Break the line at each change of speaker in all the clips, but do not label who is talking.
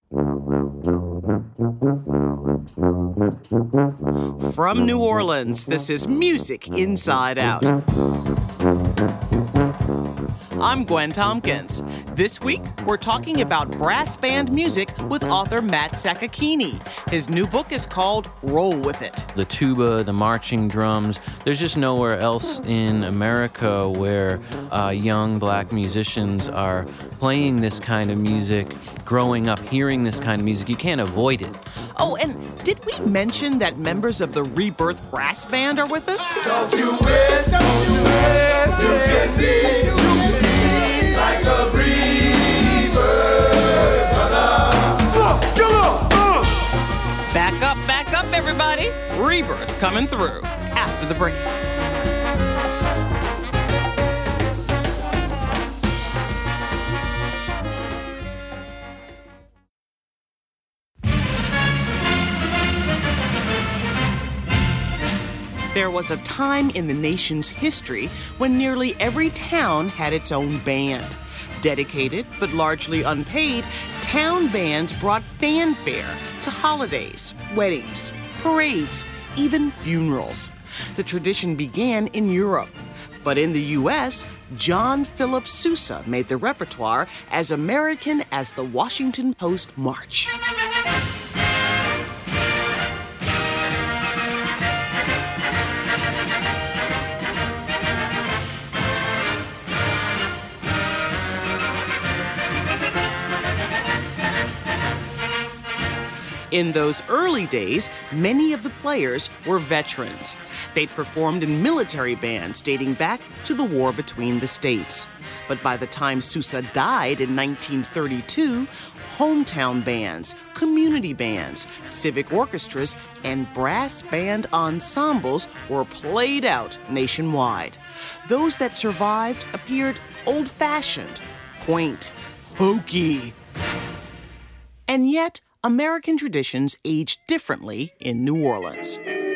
From New Orleans, this is Music Inside Out. I'm Gwen Tompkins. This week, we're talking about brass band music with author Matt Sakakeeny. His new book is called Roll With It.
The tuba, the marching drums, there's just nowhere else in America where young black musicians are playing this kind of music, growing up hearing this kind of music. You can't avoid it.
Oh, and did we mention that members of the Rebirth Brass Band are with us?
Don't you wait, you can be like a rebirth.
Back up, everybody. Rebirth coming through after the break. There was a time in the nation's history when nearly every town had its own band. Dedicated but largely unpaid, town bands brought fanfare to holidays, weddings, parades, even funerals. The tradition began in Europe. But in the U.S., John Philip Sousa made the repertoire as American as the Washington Post March. In those early days, many of the players were veterans. They'd performed in military bands dating back to the war between the states. But by the time Sousa died in 1932, hometown bands, community bands, civic orchestras, and brass band ensembles were played out nationwide. Those that survived appeared old-fashioned, quaint, hokey. And yet, American traditions age differently in New Orleans.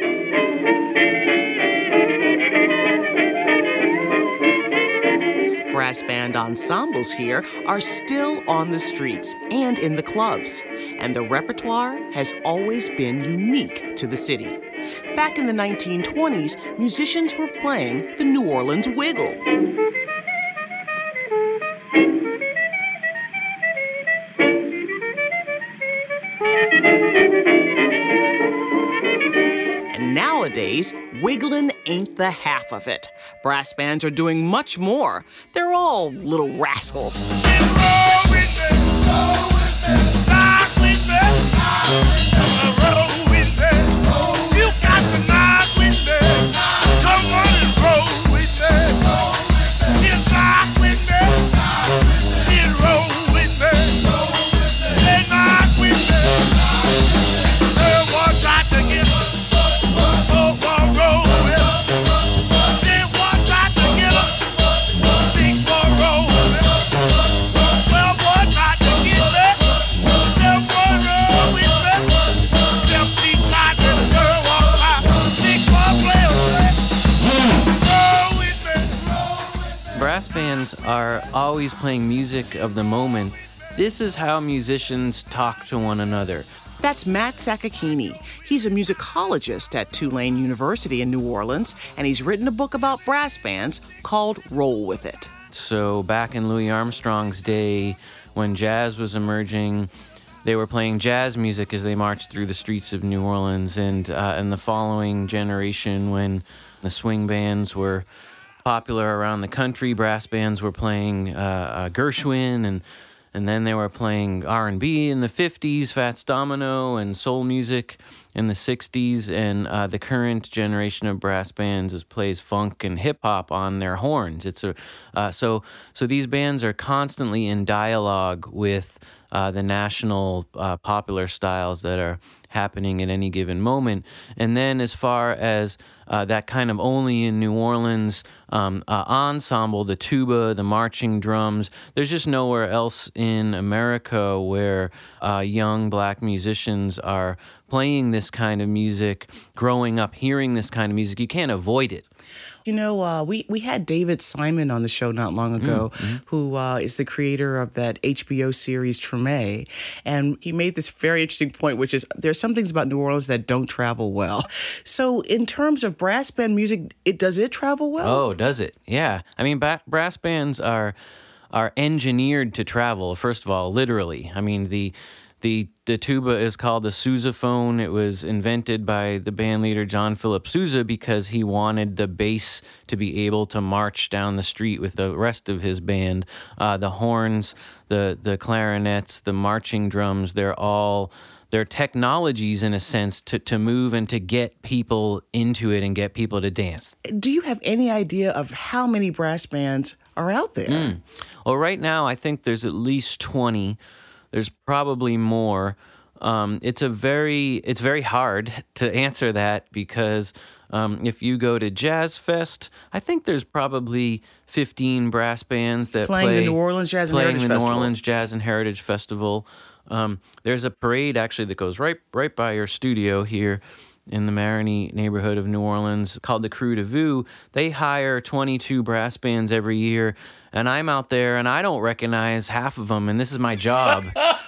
Brass band ensembles here are still on the streets and in the clubs, and the repertoire has always been unique to the city. Back in the 1920s, musicians were playing the New Orleans Wiggle. Nowadays, wiggling ain't the half of it. Brass bands are doing much more. They're all little rascals.
Brass bands are always playing music of the moment. This is how musicians talk to one another.
That's Matt Sakakeeny. He's a musicologist at Tulane University in New Orleans, and he's written a book about brass bands called Roll With It.
So back in Louis Armstrong's day, when jazz was emerging, they were playing jazz music as they marched through the streets of New Orleans. And in the following generation, when the swing bands were popular around the country, brass bands were playing Gershwin, and then they were playing R&B in the 50s, Fats Domino, and soul music in the 60s, and the current generation of brass bands plays funk and hip-hop on their horns. So these bands are constantly in dialogue with the national popular styles that are happening at any given moment. And then as far as that kind of only in New Orleans ensemble, the tuba, the marching drums, there's just nowhere else in America where young black musicians are playing this kind of music, growing up hearing this kind of music. You can't avoid it.
You know, we had David Simon on the show not long ago, who is the creator of that HBO series Treme, and he made this very interesting point, which is there's some things about New Orleans that don't travel well. So in terms of brass band music, does it travel well?
Oh, does it? Yeah. I mean, brass bands are engineered to travel, first of all, literally. I mean, the tuba is called the sousaphone. It was invented by the band leader John Philip Sousa because he wanted the bass to be able to march down the street with the rest of his band. The horns, the clarinets, the marching drums, they're technologies in a sense to move and to get people into it and get people to dance.
Do you have any idea of how many brass bands are out there?
Well, right now I think there's at least 20. There's probably more. It's very hard to answer that because if you go to Jazz Fest, I think there's probably 15 brass bands that
playing the New Orleans Jazz and Heritage Festival.
New Orleans Jazz and Heritage Festival. There's a parade actually that goes right by your studio here in the Marigny neighborhood of New Orleans called the Crew de Vue. They hire 22 brass bands every year. And I'm out there, and I don't recognize half of them, and this is my job.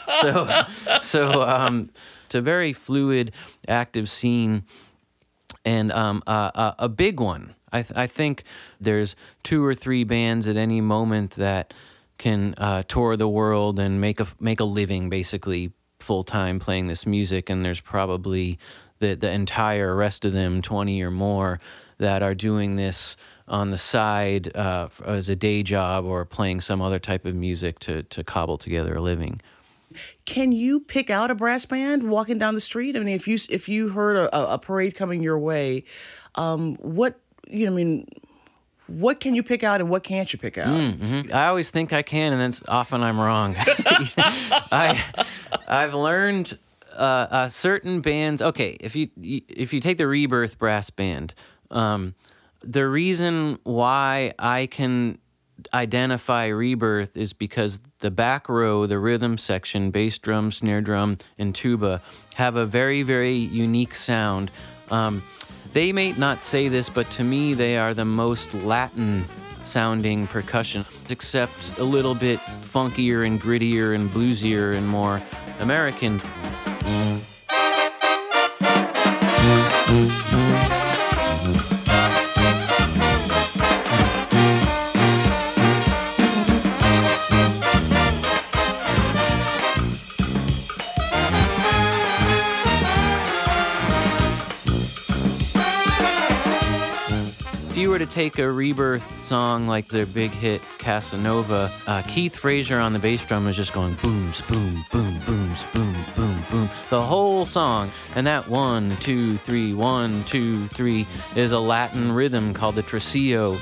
So it's a very fluid, active scene, and a big one. I think there's 2 or 3 bands at any moment that can tour the world and make a living, basically full-time playing this music, and there's probably the entire rest of them, 20 or more, that are doing this on the side as a day job or playing some other type of music to cobble together a living.
Can you pick out a brass band walking down the street? I mean, if you heard a parade coming your way, what can you pick out and what can't you pick out?
I always think I can, and then often I'm wrong. I've learned certain bands. Okay, if you take the Rebirth brass band. The reason why I can identify Rebirth is because the back row, the rhythm section, bass drum, snare drum, and tuba have a very, very unique sound. They may not say this, but to me they are the most Latin sounding percussion, except a little bit funkier and grittier and bluesier and more American. If you were to take a Rebirth song like their big hit Casanova, Keith Frazier on the bass drum is just going booms, boom, boom, booms, boom, boom, boom, the whole song. And that 1, 2, 3, 1, 2, 3 is a Latin rhythm called the tresillo.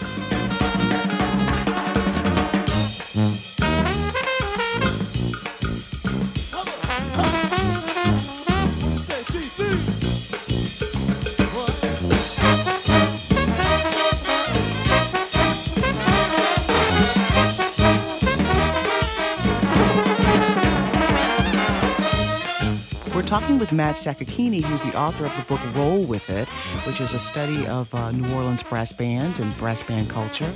Talking with Matt Sakakeeny, who's the author of the book Roll With It, which is a study of New Orleans brass bands and brass band culture.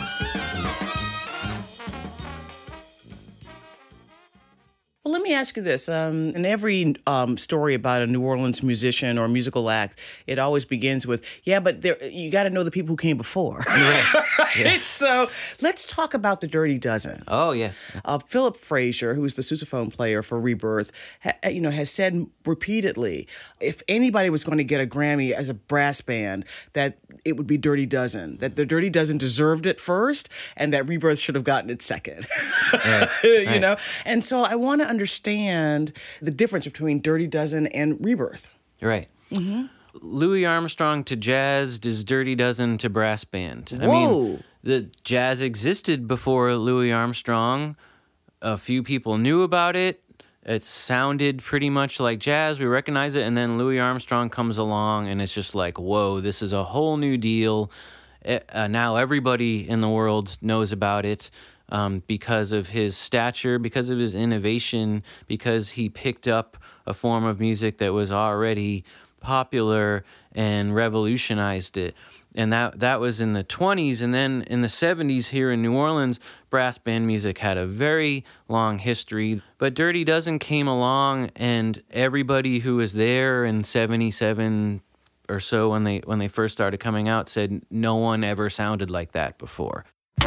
Well, let me ask you this. In every story about a New Orleans musician or musical act, it always begins with, yeah, but you got to know the people who came before.
Right. Yes.
So let's talk about the Dirty Dozen.
Oh, yes.
Philip Frazier, who is the sousaphone player for Rebirth, has said repeatedly, if anybody was going to get a Grammy as a brass band, that it would be Dirty Dozen, that the Dirty Dozen deserved it first and that Rebirth should have gotten it second.
Right.
You know? And so I want to understand the difference between Dirty Dozen and Rebirth.
Right. Mm-hmm. Louis Armstrong to jazz is Dirty Dozen to brass band.
Whoa.
I mean, the jazz existed before Louis Armstrong. A few people knew about it. It sounded pretty much like jazz. We recognize it, and then Louis Armstrong comes along, and it's just like, whoa, this is a whole new deal. Now everybody in the world knows about it because of his stature, because of his innovation, because he picked up a form of music that was already popular and revolutionized it. And that was in the 20s. And then in the 70s here in New Orleans, brass band music had a very long history. But Dirty Dozen came along, and everybody who was there in 77 or so when they first started coming out said no one ever sounded like that before.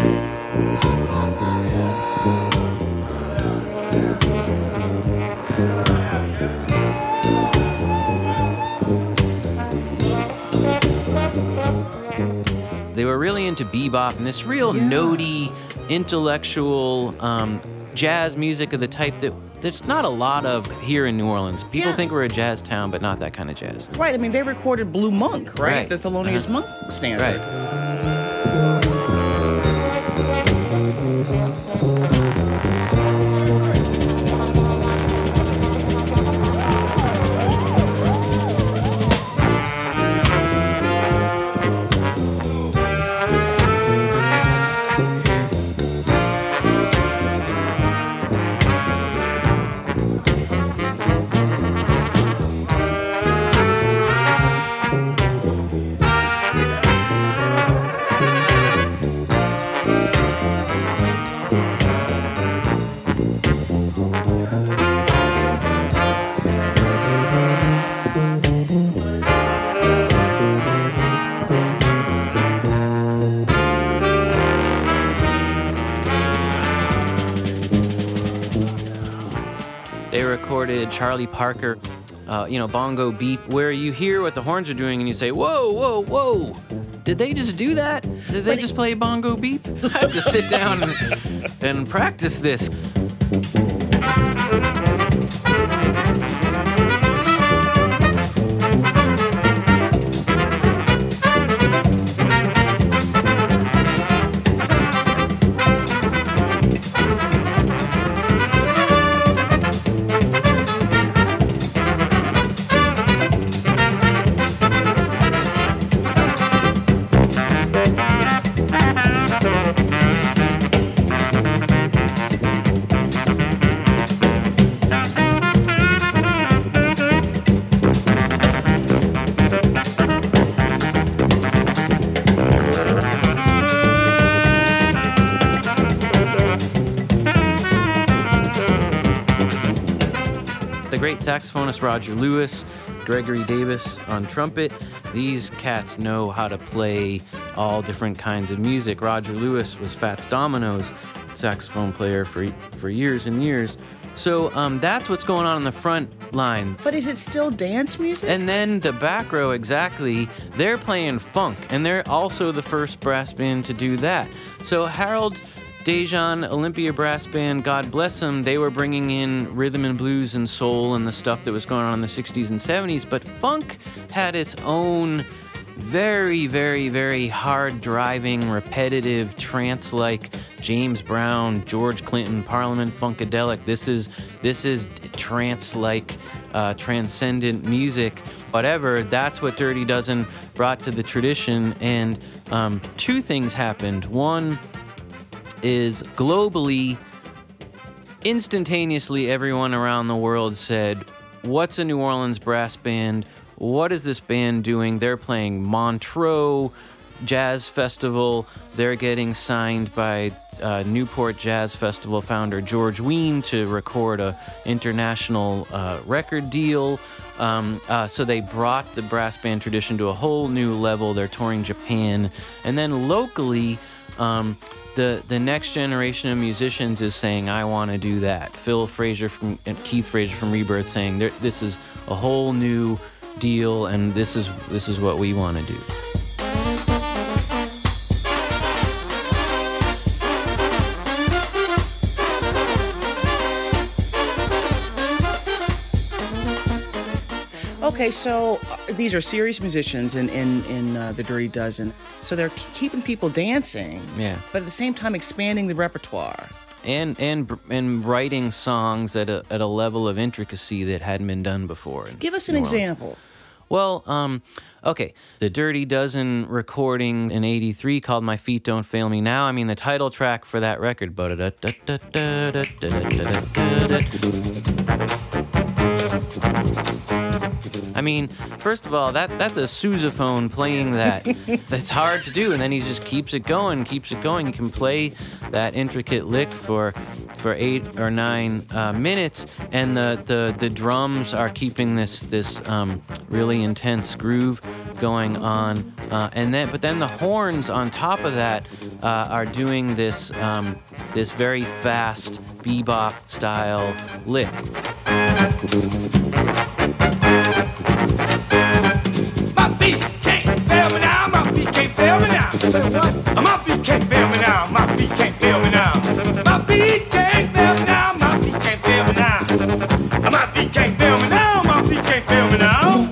They were really into bebop and this real notey, intellectual jazz music of the type that there's not a lot of here in New Orleans. People think we're a jazz town, but not that kind of jazz.
Right. I mean, they recorded Blue Monk, right? The Thelonious Monk standard.
Right. They recorded Charlie Parker, Bongo Beat, where you hear what the horns are doing and you say, whoa, whoa, whoa, did they just do that? Did they just play Bongo Beat? I have to sit down and practice this. The great saxophonist Roger Lewis, Gregory Davis on trumpet. These cats know how to play all different kinds of music. Roger Lewis was Fats Domino's saxophone player for years and years. So that's what's going on in the front line.
But is it still dance music?
And then the back row, exactly, they're playing funk, and they're also the first brass band to do that. So Harold Dejan, Olympia Brass Band, God bless them, they were bringing in rhythm and blues and soul and the stuff that was going on in the 60s and 70s, but funk had its own very, very, very hard-driving, repetitive, trance-like James Brown, George Clinton, Parliament Funkadelic. This is trance-like, transcendent music. Whatever, that's what Dirty Dozen brought to the tradition, and two things happened. One is globally, instantaneously, everyone around the world said, what's a New Orleans brass band? What is this band doing? They're playing Montreux Jazz Festival. They're getting signed by Newport Jazz Festival founder George Wein to record a international record deal. So they brought the brass band tradition to a whole new level. They're touring Japan. And then locally, the next generation of musicians is saying, I want to do that. Phil Fraser and Keith Fraser from Rebirth saying, this is a whole new deal, and this is what we want to do.
Okay, so these are serious musicians in the Dirty Dozen. So they're keeping people dancing,
Yeah.
but at the same time expanding the repertoire.
and writing songs at a level of intricacy that hadn't been done before.
Give us an example.
Well, okay, the Dirty Dozen recording in '83 called "My Feet Don't Fail Me Now." I mean, the title track for that record. I mean, first of all, that's a sousaphone playing that. That's hard to do, and then he just keeps it going. You can play that intricate lick for 8 or 9 minutes, and the drums are keeping this really intense groove going on, but then the horns on top of that are doing this very fast bebop style lick.
My feet can't fail me now. My feet can't fail me now. My feet can't fail me now. My feet can't fail me now. My feet can't fail me now. My feet can't fail me now. My feet can't fail me now. My feet can't fail me now.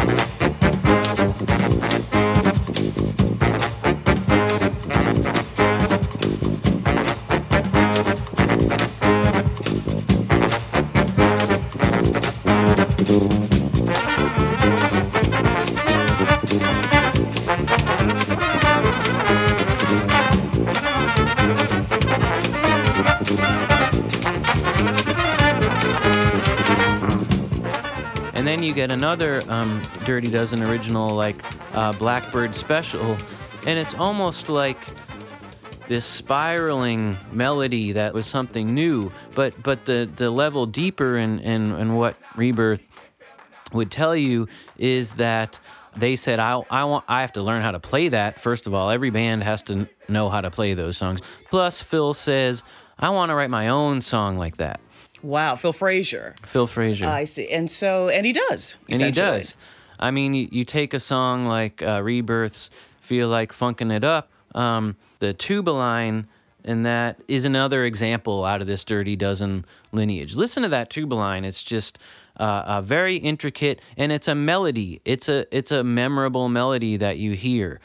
And then you get another Dirty Dozen original, like Blackbird Special, and it's almost like this spiraling melody that was something new, but the level deeper in what Rebirth would tell you is that they said, I have to learn how to play that. First of all, every band has to know how to play those songs. Plus, Phil says, I want to write my own song like that.
Wow, Phil Frazier.
Phil Frazier.
I see. And he does.
And he does. I mean, you take a song like Rebirth's Feel Like Funkin' It Up, the tuba line, and that is another example out of this Dirty Dozen lineage. Listen to that tuba line. It's just very intricate, and it's a melody. It's a memorable melody that you hear.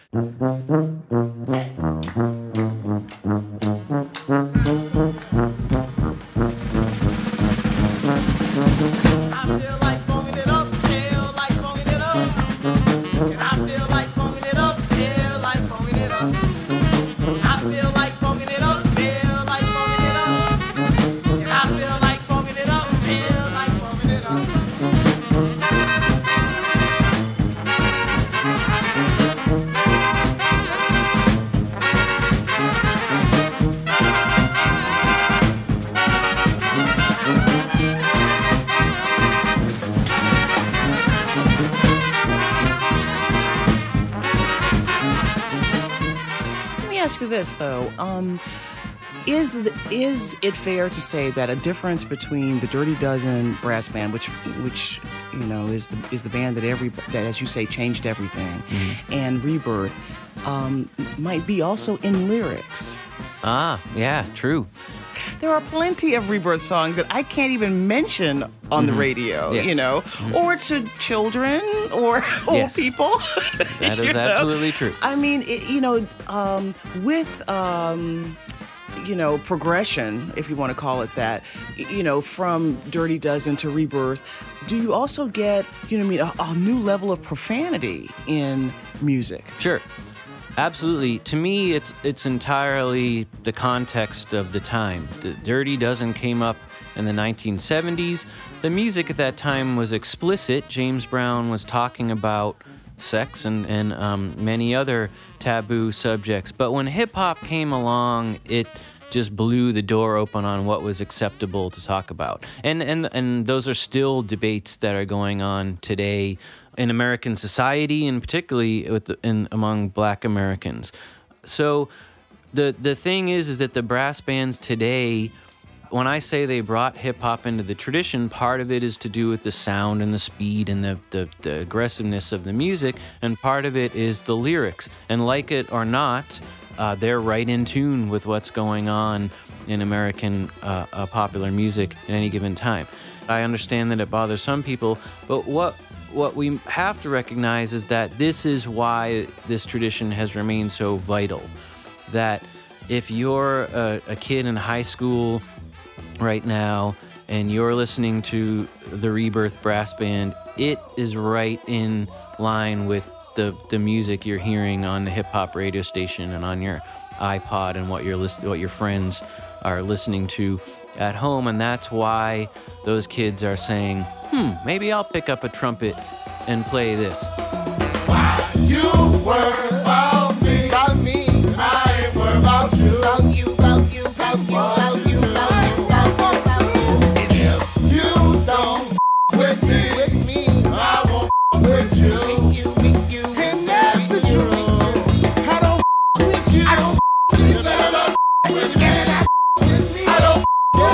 Ask you this though, is it fair to say that a difference between the Dirty Dozen brass band, which you know is the band that as you say changed everything, and Rebirth, might be also in lyrics?
Ah, yeah, true.
There are plenty of Rebirth songs that I can't even mention on the radio,
yes.
you know, or to children or old people.
That is absolutely true.
I mean, with progression, if you want to call it that, from Dirty Dozen to Rebirth, do you also get, a new level of profanity in music?
Sure. Absolutely. To me, it's entirely the context of the time. The Dirty Dozen came up in the 1970s. The music at that time was explicit. James Brown was talking about sex and many other taboo subjects. But when hip-hop came along, it just blew the door open on what was acceptable to talk about. And those are still debates that are going on today in American society, and particularly among Black Americans. So the thing is that the brass bands today, when I say they brought hip-hop into the tradition, part of it is to do with the sound and the speed and the aggressiveness of the music, and part of it is the lyrics. And like it or not, they're right in tune with what's going on in American popular music at any given time. I understand that it bothers some people, but what we have to recognize is that this is why this tradition has remained so vital. That if you're a kid in high school right now and you're listening to the Rebirth Brass Band, it is right in line with the music you're hearing on the hip-hop radio station and on your iPod and what your friends are listening to at home. And that's why those kids are saying, maybe I'll pick up a trumpet and play this.
You worry about me, I ain't worried about you, about you, about you, about you, about you, about you, about you. And if you don't with me, I won't with you, and that's the truth. I don't with you, I don't with you, I don't with you, I don't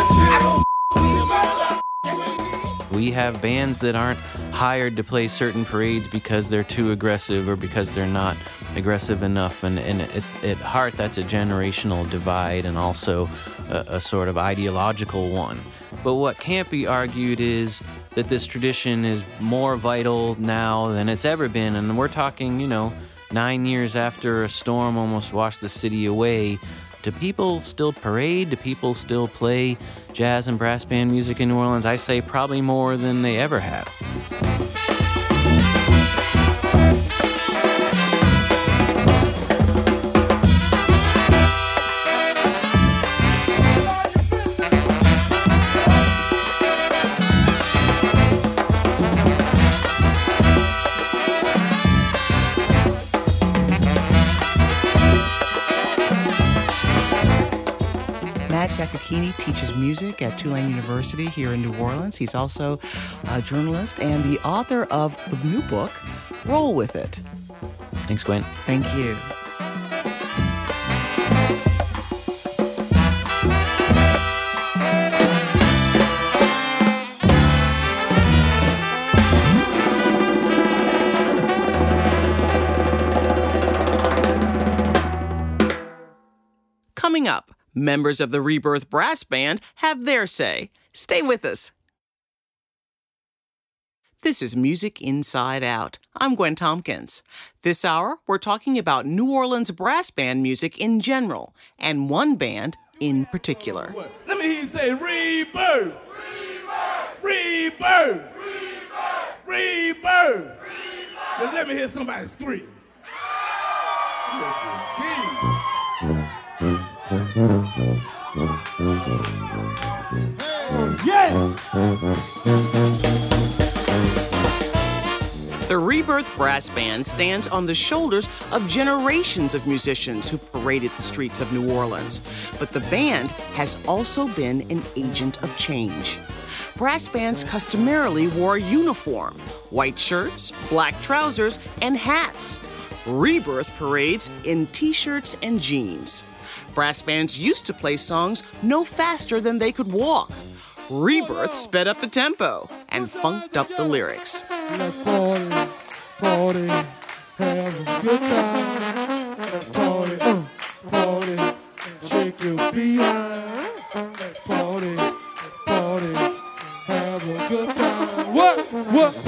with you.
We have bands that aren't hired to play certain parades because they're too aggressive or because they're not aggressive enough. And at heart, that's a generational divide and also a sort of ideological one. But what can't be argued is that this tradition is more vital now than it's ever been. And we're talking, 9 years after a storm almost washed the city away. Do people still parade? Do people still play jazz and brass band music in New Orleans? I say probably more than they ever have.
Matt Sacchini teaches music at Tulane University here in New Orleans. He's also a journalist and the author of the new book, Roll With It.
Thanks, Gwen.
Thank you. Coming up, members of the Rebirth Brass Band have their say. Stay with us. This is Music Inside Out. I'm Gwen Tompkins. This hour, we're talking about New Orleans brass band music in general, and one band in particular.
Let me hear you say, Rebirth! Rebirth! Rebirth! Rebirth! Now let me hear somebody scream. Yeah!
The Rebirth Brass Band stands on the shoulders of generations of musicians who paraded the streets of New Orleans. But the band has also been an agent of change. Brass bands customarily wore a uniform, white shirts, black trousers, and hats. Rebirth parades in t-shirts and jeans. Brass bands used to play songs no faster than they could walk. Rebirth sped up the tempo and funked up the lyrics.
Let's party, have a good time. Party, shake your behind. Let's party, have a good time. What?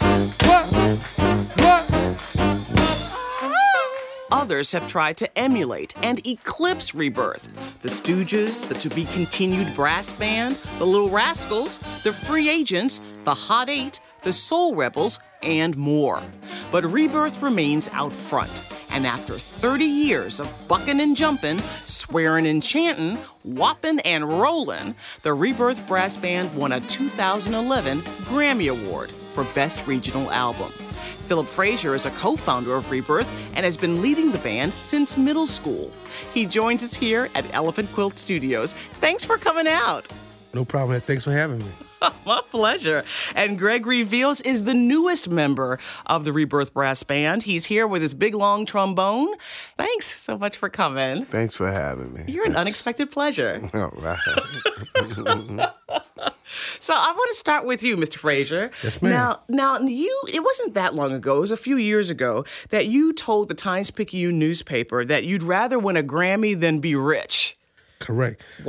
Others have tried to emulate and eclipse Rebirth. The Stooges, the to-be-continued brass band, the Little Rascals, the Free Agents, the Hot Eight, the Soul Rebels, and more. But Rebirth remains out front. And after 30 years of bucking and jumping, swearing and chanting, whopping and rolling, the Rebirth Brass Band won a 2011 Grammy Award for Best Regional Album. Philip Frazier is a co-founder of Rebirth and has been leading the band since middle school. He joins us here at Elephant Quilt Studios. Thanks for coming out.
No problem. Thanks for having me.
My pleasure. And Gregory Veals is the newest member of the Rebirth Brass Band. He's here with his big, long trombone. Thanks so much for coming.
Thanks for having me.
You're an unexpected pleasure.
All right.
So I want to start with you, Mr. Frazier.
Yes, ma'am.
Now, it wasn't that long ago, it was a few years ago, that you told the Times-Picayune newspaper that you'd rather win a Grammy than be rich.
Correct.
Why?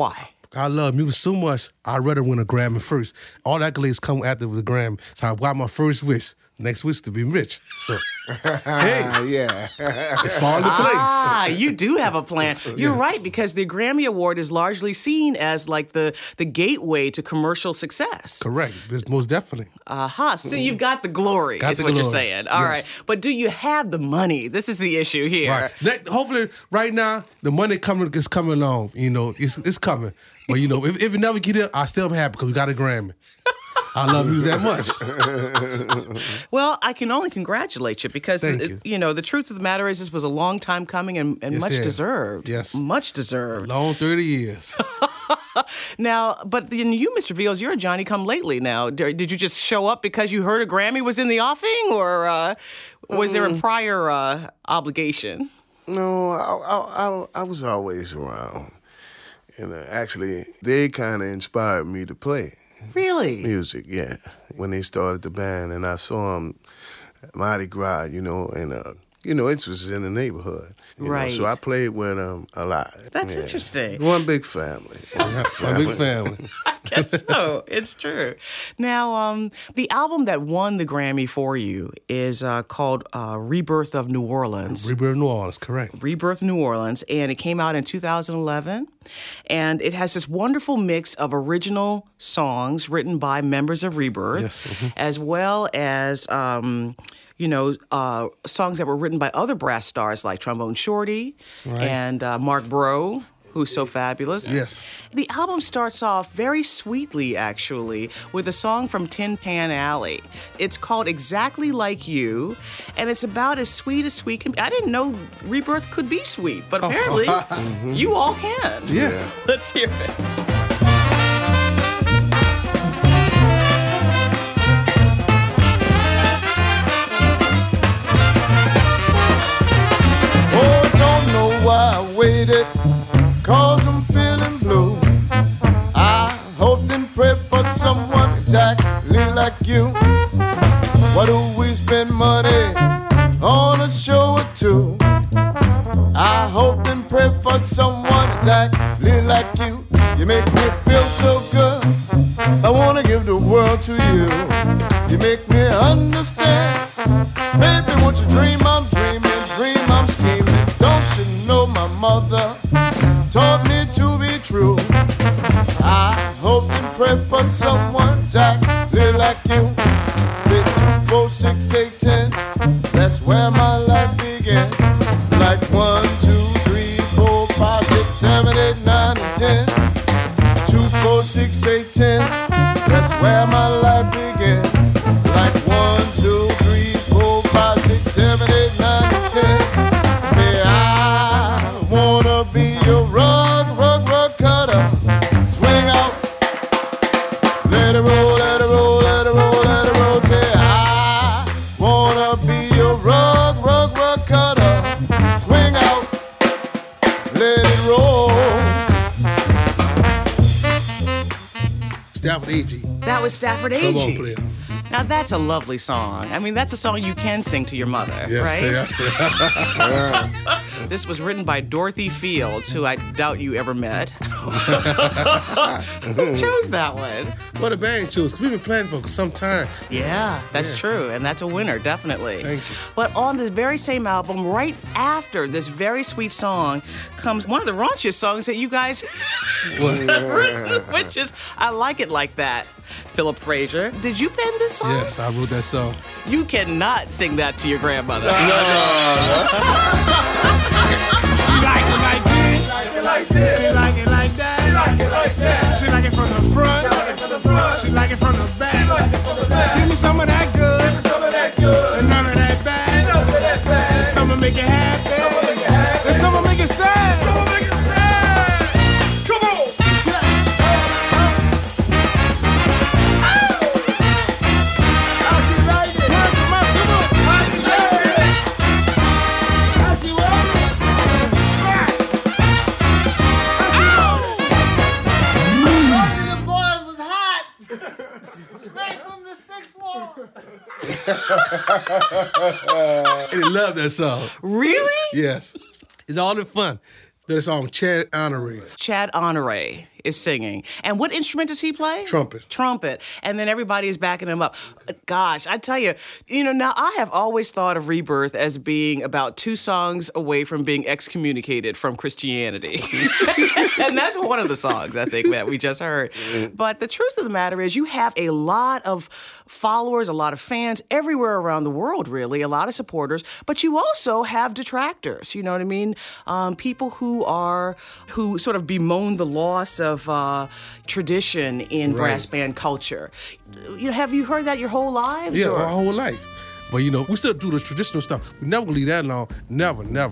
I love music so much, I'd rather win a Grammy first. All the accolades come after the Grammy. So I got my first wish. Next wish to be rich. So, hey,
Yeah.
it's falling into place.
Ah, you do have a plan. You're right, because the Grammy Award is largely seen as like the gateway to commercial success.
Correct. There's most definitely.
Aha, so you've got the glory,
Got
is
the
what you're
glory.
saying. All right.
Yes.
But do you have the money? This is the issue here.
Right. Hopefully, right now, the money is coming along. You know, it's coming. But, you know, if it never get it, I still be happy because we got a Grammy. I love music that much.
Well, I can only congratulate you because,
Thank you.
know, the truth of the matter is this was a long time coming and
Yes,
much
it is.
deserved.
Yes.
Much deserved.
Long 30 years.
Now, but then you, Mr. Veals, you're a Johnny-come-lately now. Did you just show up because you heard a Grammy was in the offing, or was there a prior obligation?
No, I was always around. And actually, they kind of inspired me to play
Really?
music, yeah. When they started the band, and I saw them Mardi Gras, you know, and, it was in the neighborhood. you know,
Right.
so I played with them a lot.
That's interesting.
One big family.
A big family.
Guess so. It's true. Now, the album that won the Grammy for you is called Rebirth of New Orleans.
Rebirth New Orleans, correct.
Rebirth New Orleans, and it came out in 2011. And it has this wonderful mix of original songs written by members of Rebirth,
Yes, mhm.
as well as songs that were written by other brass stars like Trombone Shorty and Mark Bro, who's so fabulous.
Yes.
The album starts off very sweetly, actually, with a song from Tin Pan Alley. It's called Exactly Like You, and it's about as sweet can be. I didn't know Rebirth could be sweet, but apparently you all can.
Yes.
Let's hear it.
Oh, don't know why I waited, 'cause I'm feeling blue. I hoped and prayed for someone exactly like you. Why do we spend money on a show or two? I hoped and prayed for someone exactly like you. You make me feel so good, I wanna give the world to you. You make me understand. Baby, won't you dream I'm dreaming, dream I'm scheming. Don't you know my mother taught me to be true? I hope and pray for someone exactly like you. Say 2, 4, 6, 8, 10. That's where my life began. Like 1, 2, 3, 4, 5, 6, 7, 8, 9, and 10. 2, 4, 6, 8, 10. That's where my life began. Like 1, 2, 3, 4, 5, 6, 7, 8, 9, and 10. Say I wanna be your rug cutter. Swing out, let it roll, let it roll, let it roll, let it roll. Say I wanna be your rug cutter. Swing out, let it roll.
Stafford A.G.
That was Stafford
Trombone
Agee.
player.
Now, that's a lovely song. I mean, that's a song you can sing to your mother,
Yes,
right?
yeah.
This was written by Dorothy Fields, who I doubt you ever met. Who chose that one?
Well, the band chose. 'Cause we've been planning for some time.
Yeah, that's true, and that's a winner, definitely.
Thank you.
But on this very same album, right after this very sweet song, comes one of the raunchiest songs that you guys written, which is I Like It Like That. Philip Frazier, did you pen this song?
Yes, I wrote that song.
You cannot sing that to your grandmother.
She like it like this. She like it like this. She like it like that. She like it like that. She like it from the front. She like it from the front. She like it from the back. She like it from the back. Give me some of that good. Give me some of that good. And none of that bad. None of that bad. Some will make it happy. Some will make it happy. And some will make it sad. Some will make it sad. Come on. How she like it? How she like it? How she like it?
The boy was hot. Straight from the sixth floor.
And they love that song.
Really?
Yes. It's all in fun. That song, Chad Honoré.
Chad Honoré is singing. And what instrument does he play?
Trumpet.
Trumpet. And then everybody is backing him up. Gosh, I tell you, now I have always thought of Rebirth as being about 2 songs away from being excommunicated from Christianity. And that's one of the songs, I think, that we just heard. But the truth of the matter is you have a lot of followers, a lot of fans everywhere around the world, really, a lot of supporters, but you also have detractors, you know what I mean? People who sort of bemoan the loss of tradition in brass band culture. Have you heard that your whole lives?
Yeah, our whole life. But, we still do the traditional stuff. We never gonna leave that alone. Never, never.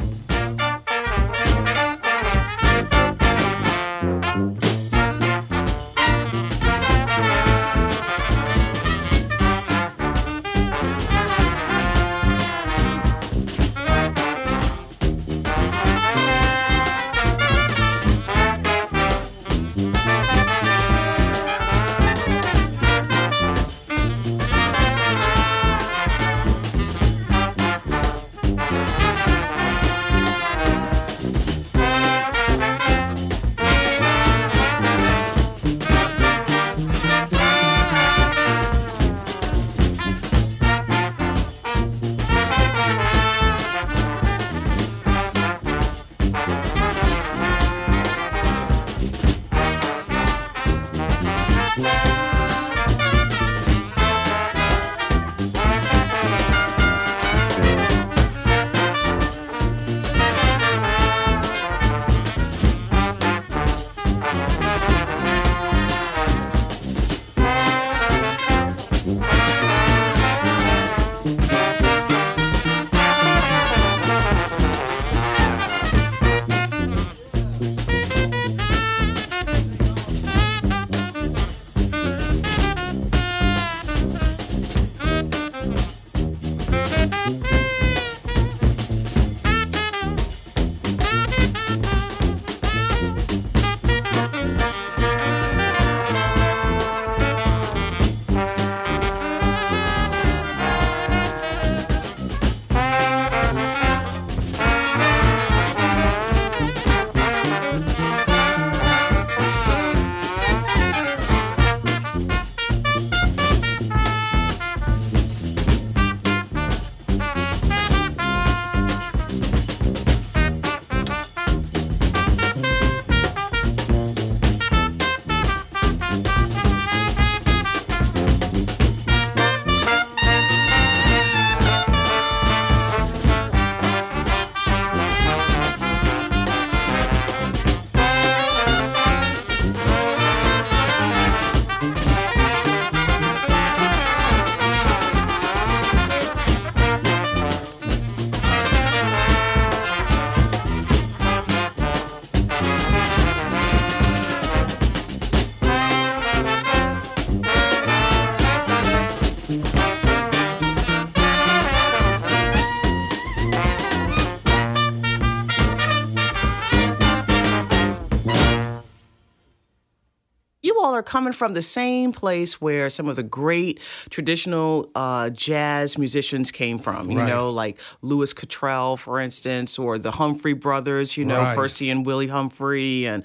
Are coming from the same place where some of the great traditional jazz musicians came from, you know, like Louis Cottrell, for instance, or the Humphrey brothers, Percy and Willie Humphrey, and,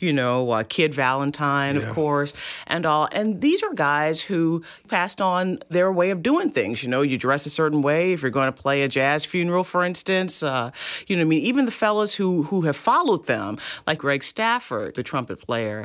Kid Valentine, of course, and all. And these are guys who passed on their way of doing things. You dress a certain way if you're going to play a jazz funeral, for instance. Even the fellas who have followed them, like Greg Stafford, the trumpet player,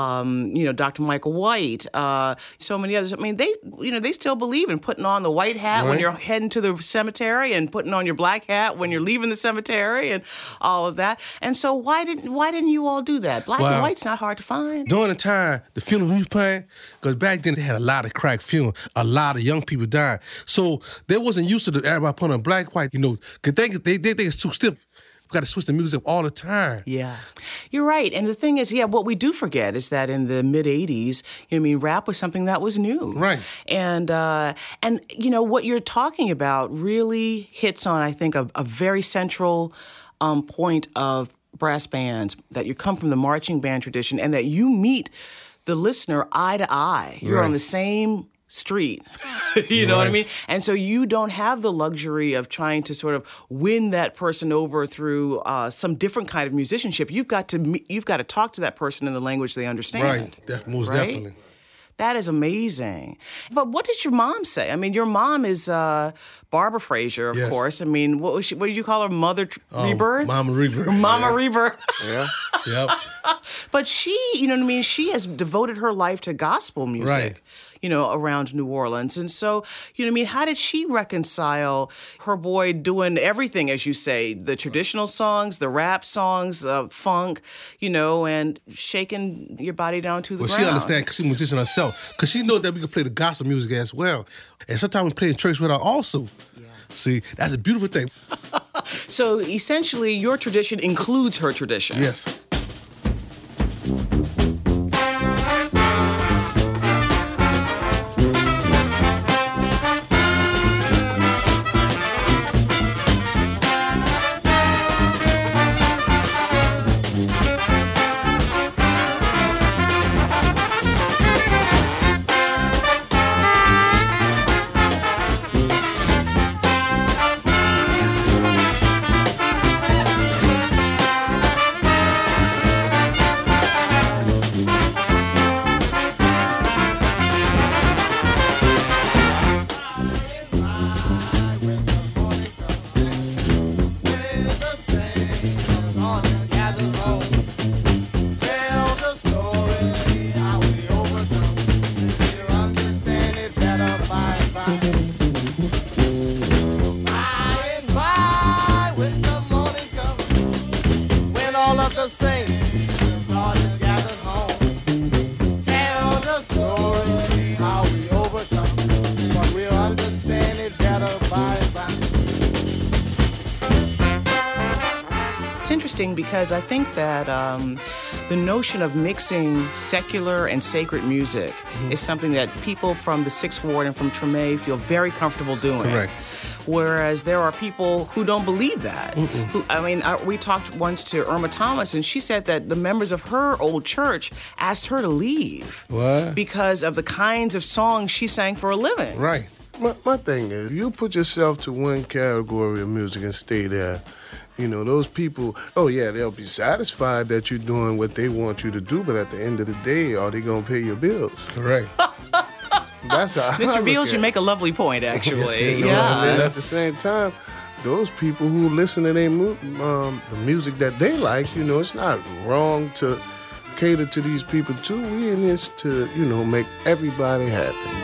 Dr. Michael White, so many others. I mean, they still believe in putting on the white hat when you're heading to the cemetery and putting on your black hat when you're leaving the cemetery and all of that. And so why didn't you all do that? Black and white's not hard to find.
During the time, the funeral we was playing, because back then they had a lot of crack funeral, a lot of young people dying. So they wasn't used to everybody putting on black, white, because they think it's too stiff. We got to switch the music up all the time.
Yeah, you're right. And the thing is, what we do forget is that in the mid-'80s, rap was something that was new.
Right.
And what you're talking about really hits on, I think, a very central point of brass bands, that you come from the marching band tradition and that you meet the listener eye to eye. You're on the same street. You know what I
Right.
mean? And so you don't have the luxury of trying to sort of win that person over through some different kind of musicianship. You've got to talk to that person in the language they understand.
Right. Most
Right?
definitely.
That is amazing. But what did your mom say? I mean, your mom is Barbara Frazier, of
Yes.
course. I mean, what did you call her? Mother Rebirth?
Mama Rebirth.
Mama Rebirth.
Yeah.
Yep.
But she, you know what I mean? She has devoted her life to gospel music.
Right.
You know, around New Orleans. And so, you know what I mean, how did she reconcile her boy doing everything, as you say, the traditional songs, the rap songs, funk, you know, and shaking your body down to the
Well,
ground?
she understands because she's a musician herself. Because she knows that we can play the gospel music as well. And sometimes we play in church with her also. Yeah. See, that's a beautiful thing.
So essentially, your tradition includes her tradition.
Yes.
Because I think that the notion of mixing secular and sacred music is something that people from the Sixth Ward and from Treme feel very comfortable doing.
Correct.
Whereas there are people who don't believe that. We talked once to Irma Thomas, and she said that the members of her old church asked her to leave.
What?
Because of the kinds of songs she sang for a living.
Right.
My thing is, you put yourself to one category of music and stay there. You know, those people, oh yeah, they'll be satisfied that you're doing what they want you to do, but at the end of the day, are they going to pay your bills?
Correct.
That's how I
Mr.
look
Beals,
at
you
it.
make a lovely point, actually.
Yes,
You know,
Yeah.
and then at the same time, those people who listen to the music that they like, you know, it's not wrong to cater to these people too. We in this to, you know, make everybody happy.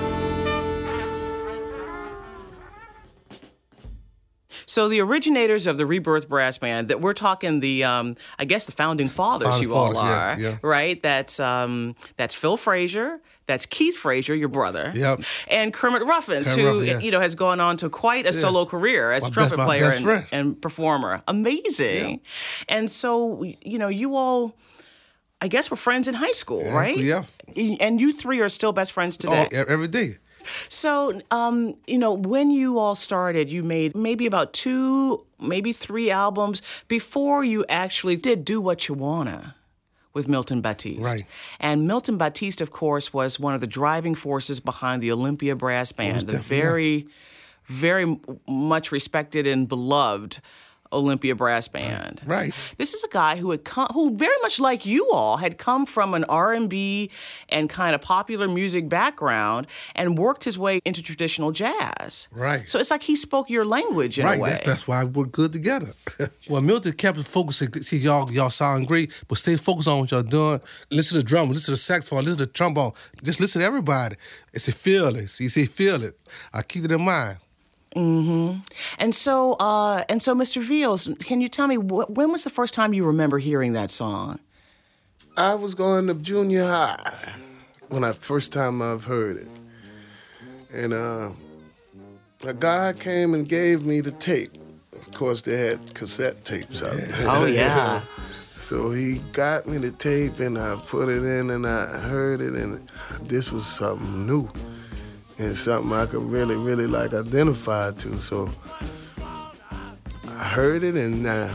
So the originators of the Rebirth Brass Band, that we're talking the, I guess the founding fathers,
Founding
you all
fathers, yeah,
are,
yeah.
right? That's Phil Frazier, that's Keith Frazier, your brother,
Yep.
and Kermit Ruffins,
Kermit
who
Ruffins, yeah.
you know has gone on to quite a solo career as a trumpet
my
player
best friend.
and performer. Amazing. And so you know, you all, I guess, were friends in high school, right?
Yeah.
And you three are still best friends today.
Every day.
So, you know, when you all started, you made maybe about 2, maybe 3 albums before you actually did Do What You Wanna with Milton Batiste.
Right.
And Milton Batiste, of course, was one of the driving forces behind the Olympia Brass Band, the
definitely,
very much respected and beloved Olympia Brass Band.
Right.
This is a guy who who very much like you all had come from an R&B and kind of popular music background and worked his way into traditional jazz.
Right.
So it's like he spoke your language in a way.
Right, that's why we're good together. Well, Milton kept the focus. See, y'all sound great, but stay focused on what y'all doing. Listen to the drum, listen to the saxophone, listen to the trombone. Just listen to everybody. It's a feel it. See, feel it. I keep it in mind.
Mm-hmm. And so, Mr. Beals, can you tell me when was the first time you remember hearing that song?
I was going to junior high when first time I've heard it. And a guy came and gave me the tape. Of course, they had cassette tapes out there.
Oh, yeah.
So he got me the tape and I put it in and I heard it, and this was something new. And something I could really, really like identify to. So I heard it and I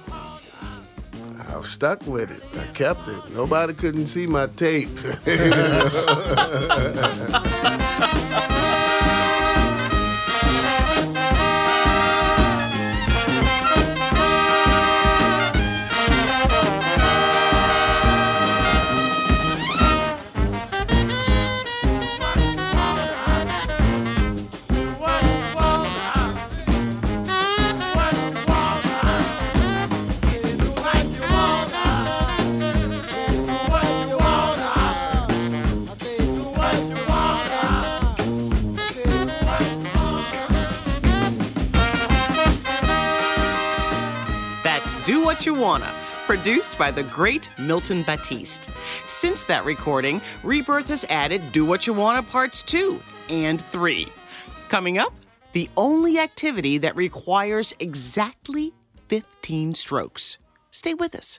was stuck with it. I kept it. Nobody couldn't see my tape.
Do What You Wanna, produced by the great Milton Batiste. Since that recording, Rebirth has added Do What You Wanna Parts 2 and 3. Coming up, the only activity that requires exactly 15 strokes. Stay with us.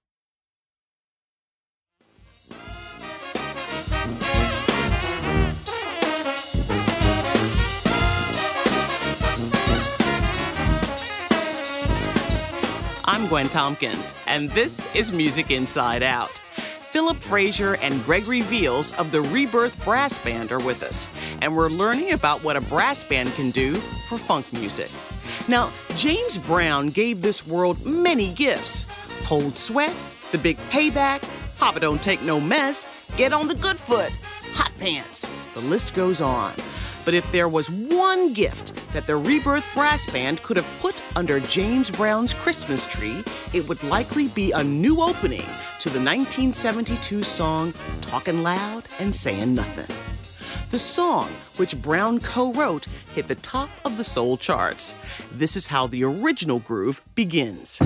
I'm Gwen Tompkins, and this is Music Inside Out. Philip Frazier and Gregory Veals of the Rebirth Brass Band are with us, and we're learning about what a brass band can do for funk music. Now, James Brown gave this world many gifts. Cold Sweat, The Big Payback, Papa Don't Take No Mess, Get on the Good Foot, Hot Pants. The list goes on. But if there was one gift that the Rebirth Brass Band could have put under James Brown's Christmas tree, it would likely be a new opening to the 1972 song Talkin' Loud and Sayin' Nothin'. The song, which Brown co-wrote, hit the top of the soul charts. This is how the original groove begins.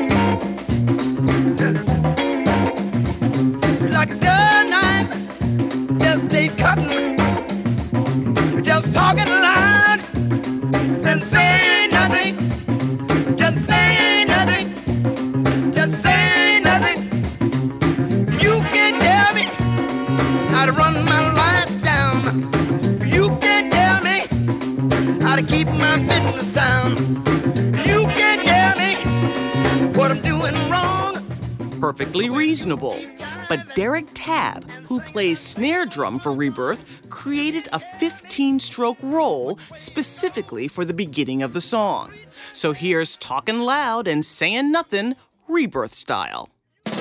Like a dull knife, just ain't cutting. Just talking loud and saying nothing. Just saying nothing. Just saying nothing. You can't tell me how to run my life down. You can't tell me how to keep my business sound. You can't tell me what I'm doing wrong.
Perfectly reasonable. But Derek Tabb, who plays snare drum for Rebirth, created a 15-stroke roll specifically for the beginning of the song. So here's Talkin' Loud and Sayin' Nothin', Rebirth style.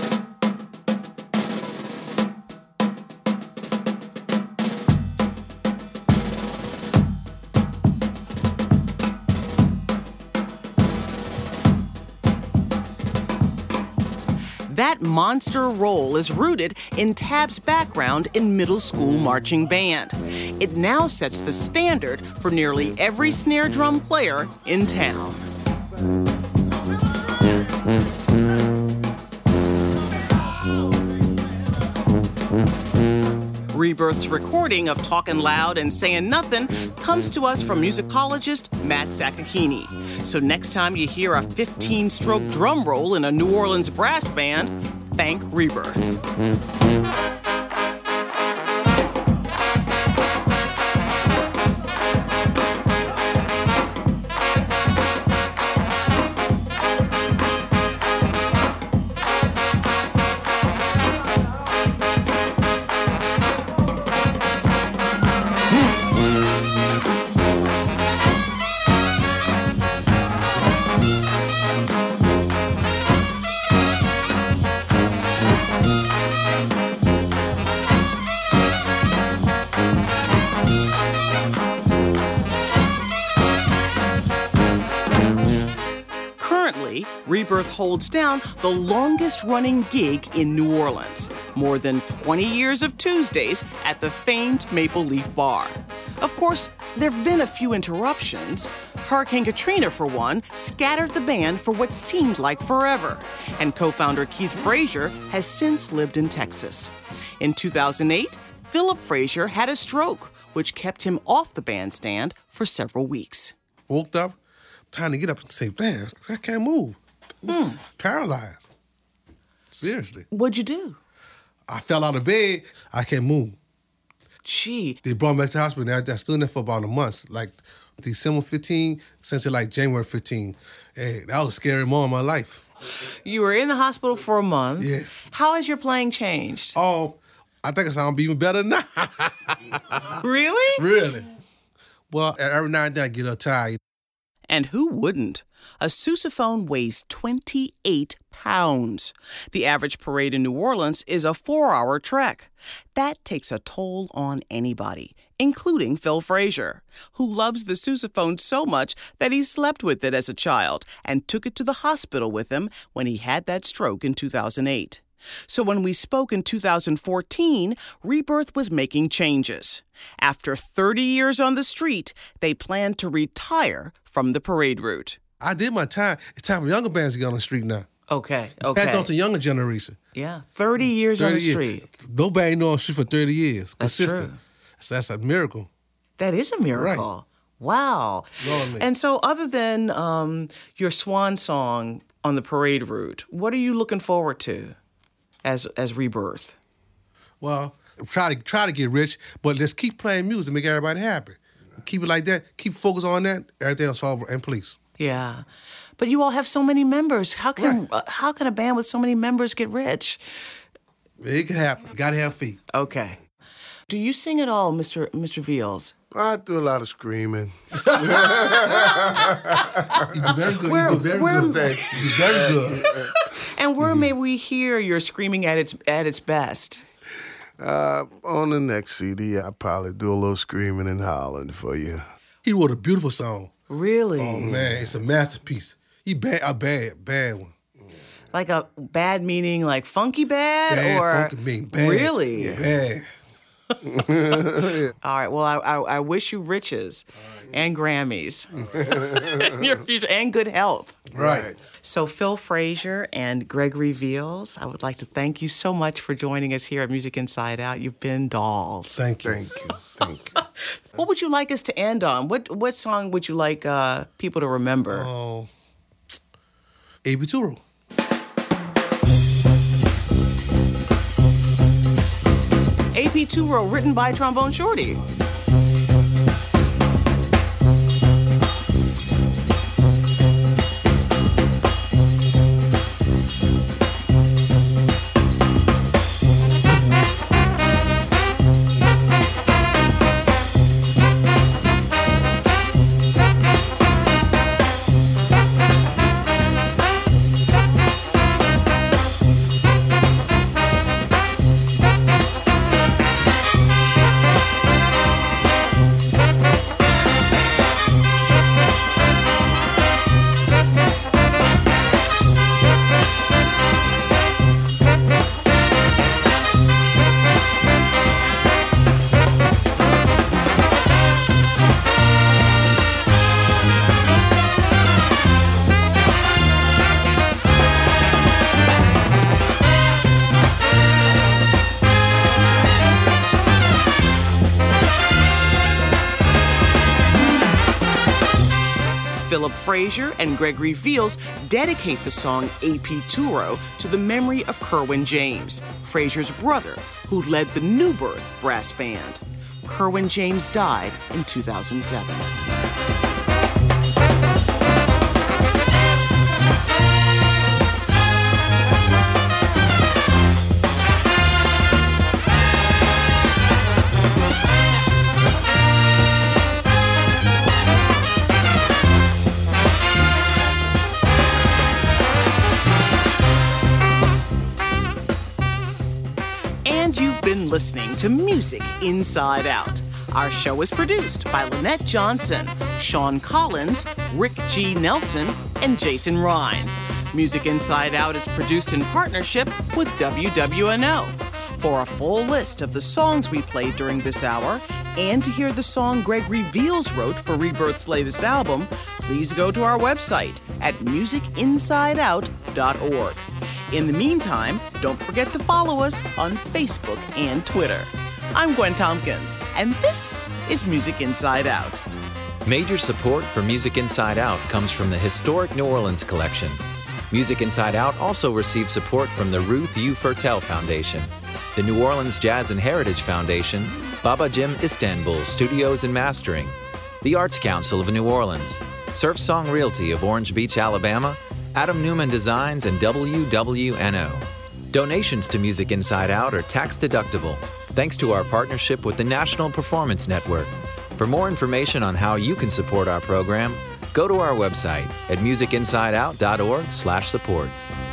That monster roll is rooted in Tabb's background in middle school marching band. It now sets the standard for nearly every snare drum player in town. Rebirth's recording of Talkin' Loud and Sayin' Nothin' comes to us from musicologist Matt Zakachini. So next time you hear a 15-stroke drum roll in a New Orleans brass band, thank Rebirth. Rebirth holds down the longest-running gig in New Orleans, more than 20 years of Tuesdays at the famed Maple Leaf Bar. Of course, there have been a few interruptions. Hurricane Katrina, for one, scattered the band for what seemed like forever, and co-founder Keith Frazier has since lived in Texas. In 2008, Philip Frazier had a stroke, which kept him off the bandstand for several weeks.
Woke up, time to get up and say, man, I can't move. Paralyzed. Seriously.
What'd you do?
I fell out of bed. I can't move.
Gee.
They brought me back to the hospital. I stood in there for about a month, like December 15, since like January 15. Hey, that was a scary moment in my life.
You were in the hospital for a month.
Yeah.
How has your playing changed?
Oh, I think I sound even better now.
Really?
Really? Well, every now and then I get a little tired.
And who wouldn't? A sousaphone weighs 28 pounds. The average parade in New Orleans is a 4-hour trek. That takes a toll on anybody, including Phil Frazier, who loves the sousaphone so much that he slept with it as a child and took it to the hospital with him when he had that stroke in 2008. So when we spoke in 2014, Rebirth was making changes. After 30 years on the street, they planned to retire from the parade route.
I did my time. It's time for younger bands to get on the street now.
Okay.
Pass on to younger generation.
Yeah, 30 years on the street.
Nobody ain't on the street for 30 years.
That's
Consistent.
true.
That's a miracle.
That is a miracle. Wow.
Lord,
and so other than your swan song on the parade route, what are you looking forward to as Rebirth?
Well, try to get rich, but let's keep playing music, make everybody happy. Keep it like that. Keep focus on that. Everything else fall and police.
Yeah. But you all have so many members. How can a band with so many members get rich?
It can happen. You gotta have faith.
Okay. Do you sing at all, Mr. Veals?
I do a lot of screaming.
You do very good. You do very good. You do very good.
And where may we hear your screaming at its best?
On the next CD, I'll probably do a little screaming and howling for you.
He wrote a beautiful song.
Really?
Oh man, it's a masterpiece. A bad one.
Like a bad meaning, like funky bad, or
funky mean bad.
Really?
Yeah. Bad.
All right. Well, I wish you riches and Grammys in your future and good health.
Right.
So Phil Frazier and Gregory Veals, I would like to thank you so much for joining us here at Music Inside Out. You've been dolls.
Thank you.
Thank you.
What would you like us to end on? What song would you like people to remember?
Oh, A.B. Turo.
AP Turo, written by Trombone Shorty. Philip Frazier and Gregory Veals dedicate the song AP Turo to the memory of Kerwin James, Frazier's brother, who led the New Birth brass band. Kerwin James died in 2007. Listening to Music Inside Out. Our show is produced by Lynette Johnson, Sean Collins, Rick G. Nelson, and Jason Ryan. Music Inside Out is produced in partnership with WWNO. For a full list of the songs we played during this hour, and to hear the song Gregory Veals wrote for Rebirth's latest album, please go to our website at musicinsideout.org. In the meantime, don't forget to follow us on Facebook and Twitter. I'm Gwen Tompkins, and this is Music Inside Out.
Major support for Music Inside Out comes from the Historic New Orleans Collection. Music Inside Out also receives support from the Ruth U. Fertel Foundation, the New Orleans Jazz and Heritage Foundation, Baba Jim Istanbul Studios and Mastering, the Arts Council of New Orleans, Surf Song Realty of Orange Beach, Alabama, Adam Newman Designs, and WWNO. Donations to Music Inside Out are tax-deductible, thanks to our partnership with the National Performance Network. For more information on how you can support our program, go to our website at musicinsideout.org/support.